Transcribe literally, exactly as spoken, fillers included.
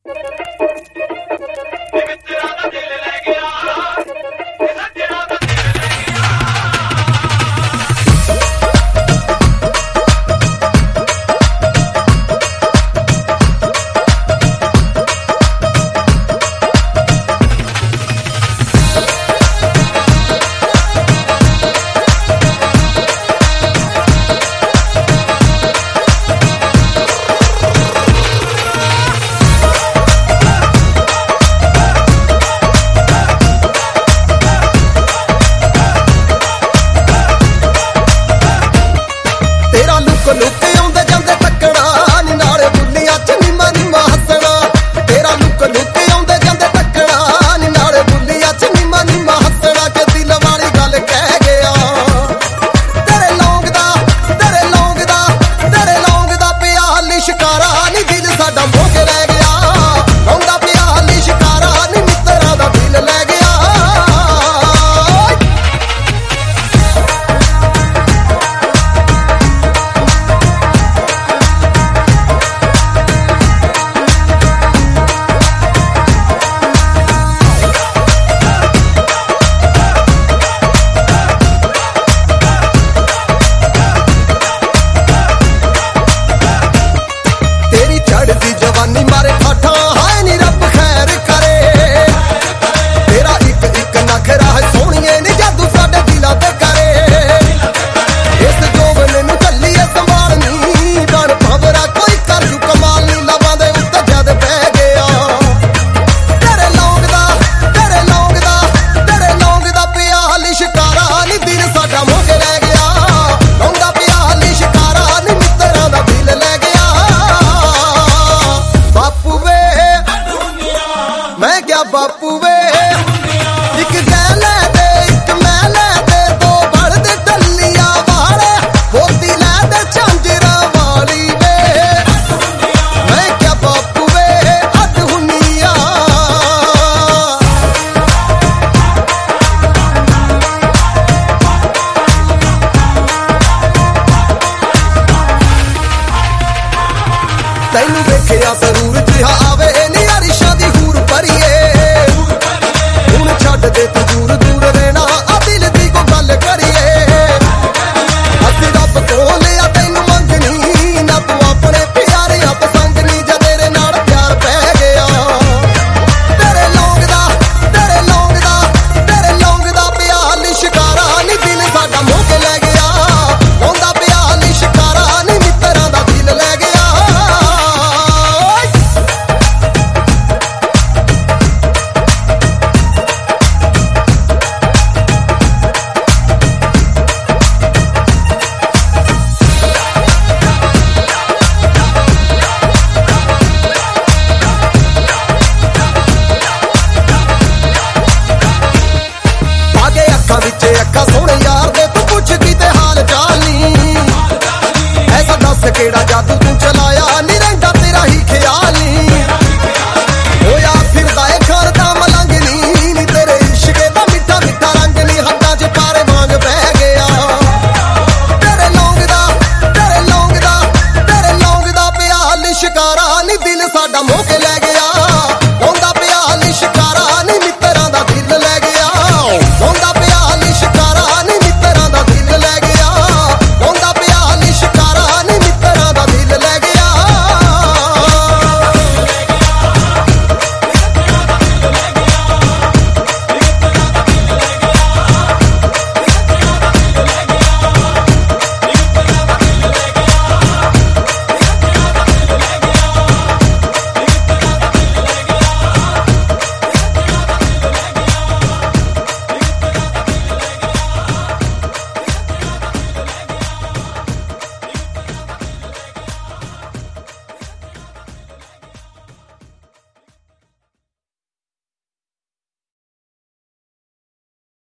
ਬਾਪੂ ਵੇ ਇੱਕ ਗੈ ਲੈ ਦੇ ਇੱਕ ਮੈਂ ਲੈ ਦੇ ਦੋ ਬਲਦ ਟੱਲੀਆਂ ਵਾਲੇ ਹੋਤੀ ਲੈ ਦੇ ਝਾਂਜਰਾਂ ਵਾਲੀ ਵੇ ਮੈਂ ਕਿਹਾ ਬਾਪੂ ਵੇ ਅੱਡ ਹੁੰਨੀਆਂ ਤੈਨੂੰ ਵੇਖਿਆ ਜ਼ਰੂਰ ਜਿਹਾ ਆਵੇ ਨੀ ਅਰਿਸ਼ਾਂ ਦੀ ਹੂਰ ਭਰੀਏ ਛੱਡ ਦੇ ਤੂੰ ਦੂਰ ਦੂਰ ਰਹਿਣਾ ਆ ਦਿਲ ਦੀ ਕੋ ਗੱਲ ਕਰੀਏ ਅਸੀਂ ਰੱਬ ਕੋਲ ਲਿਆ ਤੈਨੂੰ ਮੰਗਣੀ ਨਾ ਤੂੰ ਆਪਣੇ ਪਿਆਰਿਆਂ ਪਸੰਦ ਨਹੀਂ ਜਾਂ ਤੇਰੇ ਨਾਲ ਪਿਆਰ ਪੈ ਗਿਆ ਤੇਰੇ ਲੌਂਗ ਦਾ ਤੇਰੇ ਲੌਂਗ ਦਾ ਤੇਰੇ ਲੌਂਗ ਦਾ ਪਿਆ ਲਿਸ਼ਕਾਰਾ ਨੀ ਦਿਲ ਸਾਡਾ ਮੋਹ ਕੇ ਲੈ ਗਿਆ ਆਉਂਦਾ ਪਿਆ ਲਿਸ਼ਕਾਰਾ ਨੀ ਮਿੱਤਰਾਂ ਦਾ ਦਿਲ ਲੈ ਗਿਆ ਵਿੱਚ ਅੱਖਾਂ ਸੋਹਣੇ ਯਾਰ ਦੇ ਤੂੰ ਪੁੱਛ ਕੀ ਤੇ ਹਾਲ ਚਾਲ ਨੀ ਐਸਾ ਦੱਸ ਕਿਹੜਾ ਜਾਦੂ ਤੂੰ ਚਲਾਇਆ ਨੀ ਰਹਿੰਦਾ ਤੇਰਾ ਹੀ ਖਿਆਲ ਨੀ ਹੋਇਆ ਫਿਰਦਾ ਏ ਘਰ ਦਾ ਮਲੰਗ ਨੀ ਨੀ ਤੇਰੇ ਇਸ਼ਕੇ ਦਾ ਮਿੱਠਾ ਮਿੱਠਾ ਰੰਗ ਨੀ ਹੱਥਾਂ 'ਚ ਪਾਰੇ ਵਾਂਗ ਬਹਿ ਗਿਆ ਤੇਰੇ ਲੌਂਗ ਦਾ ਤੇਰੇ ਲੌਂਗ ਦਾ ਤੇਰੇ ਲੌਂਗ ਦਾ ਪਿਆ ਲਿਸ਼ਕਾਰਾ ਨੀ ਦਿਲ ਸਾਡਾ ਮੋਹ ਕੇ ਲੈ ਗਿਆ